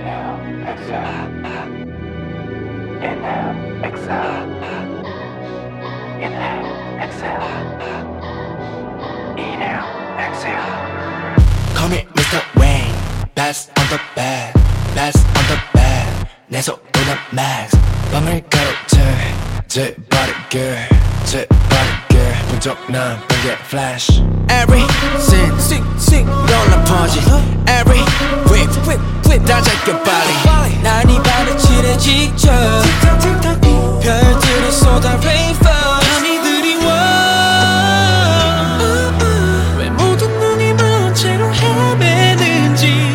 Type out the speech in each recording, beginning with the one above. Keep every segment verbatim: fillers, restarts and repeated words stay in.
Inhale, exhale. Inhale, exhale. Inhale, exhale. Inhale, exhale. Call me Mister Wayne. Best on the bed, best on the bed. 내 손으로 max. 밤을 가로채 제 body girl, 제 body girl. bun적난 번개 flash. Every scene, sing, sing, 놀라 퍼지. Every whip, whip, whip 다 잡혀 빨리. 난 이 밤에 칠해지죠. 별들이 쏟아 rainfall. 밤이들이 와. 왜 모든 눈이 먼 채로 헤매는지.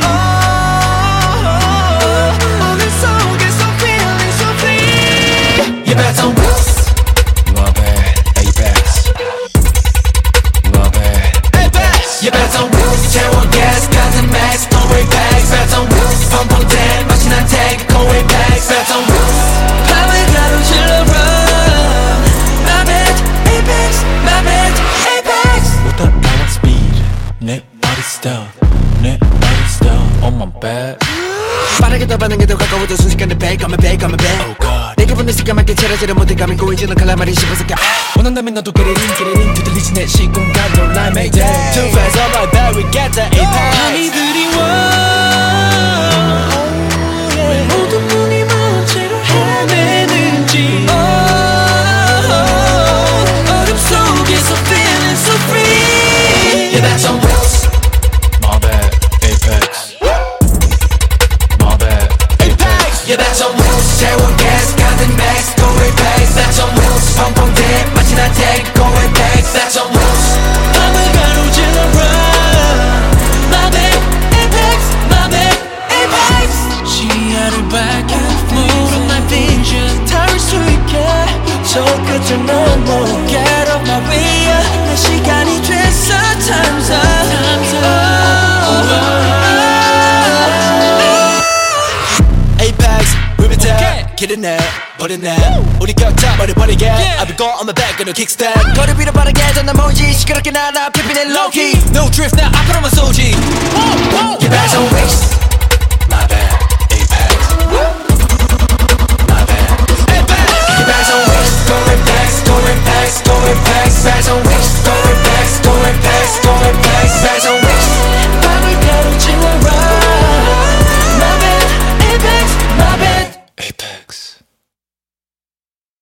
오늘 속에서 feeling so free. You're back on wheels. Love it, Apex. Love it, Apex. You're back on wheels. 채워 gas, 가슴 max, go way back. Back on wheels. 펑펑 댄, 마치 난 take, go way back. Back on wheels. 밤을 가로질러 run. My bad, Apex, my bad, Apex. 못 따라와 speed. 내 body stealth, 내 body stealth. On my back. 빠르게 더 반응에 더 가까워져 순식간에 back, I'm a back, I'm a back. Oh god. 내 기분을 시까맣게 차려지려 못해 감이 고이지는 칼라말이 씹어서 까. 원한다면 너도 get it in, get it in. 뒤틀리지 내 시공간도 like Mayday. Too fast, on my back, we get the Apex. 밤이들이 와. 왜 모든 눈이 먼 채로 헤매는지. 어둠 속에서 feeling so free. Yeah, that's on wheels. My bad, Apex. My bad, Apex. Yeah, that's on wheels. 채워 gas, 가든 max, go way back. That's on wheels. 펑펑 대, 마치 나 take, go way back. That's on wheels. 밤을 가로질러 run. My bad, Apex, my bad, Apex. 시야를 밝혀, move on my vision. 닿을 수 있게, 저 끝을 넘어. Get off my way, 내 시간이 됐어, time's up. Time's up. Apex, rip it down, get it now, 버려 now. 우리 격차 버려버리게, I've been going on my back, gonna kickstand. 거리 위로 바르게 전화 모지, 시끄럽게 나나 피피는 low key. No drift, 나 앞으로만 쏘지. Get back on waist.